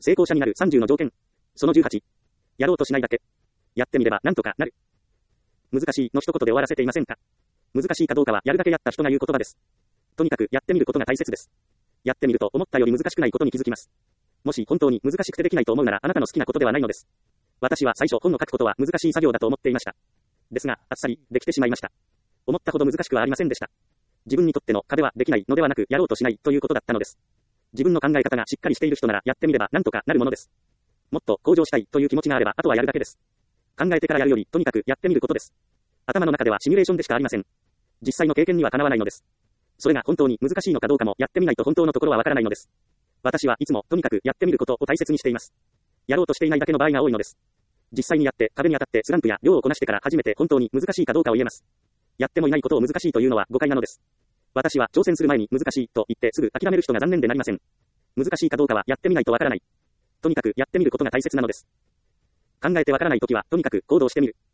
成功者になる30の条件。その18。やろうとしないだけ。やってみればなんとかなる。難しいの一言で終わらせていませんか？難しいかどうかはやるだけやった人が言う言葉です。とにかくやってみることが大切です。やってみると思ったより難しくないことに気づきます。もし本当に難しくてできないと思うならあなたの好きなことではないのです。私は最初本を書くことは難しい作業だと思っていました。ですが、あっさりできてしまいました。思ったほど難しくはありませんでした。自分にとっての壁はできないのではなくやろうとしないということだったのです。自分の考え方がしっかりしている人ならやってみればなんとかなるものです。もっと向上したいという気持ちがあればあとはやるだけです。考えてからやるよりとにかくやってみることです。頭の中ではシミュレーションでしかありません。実際の経験にはかなわないのです。それが本当に難しいのかどうかもやってみないと本当のところはわからないのです。私はいつもとにかくやってみることを大切にしています。やろうとしていないだけの場合が多いのです。実際にやって壁に当たってスランプや量をこなしてから初めて本当に難しいかどうかを言えます。やってもいないことを難しいというのは誤解なのです。私は挑戦する前に難しいと言ってすぐ諦める人が残念でなりません。難しいかどうかはやってみないとわからない。とにかくやってみることが大切なのです。考えてわからないときはとにかく行動してみる。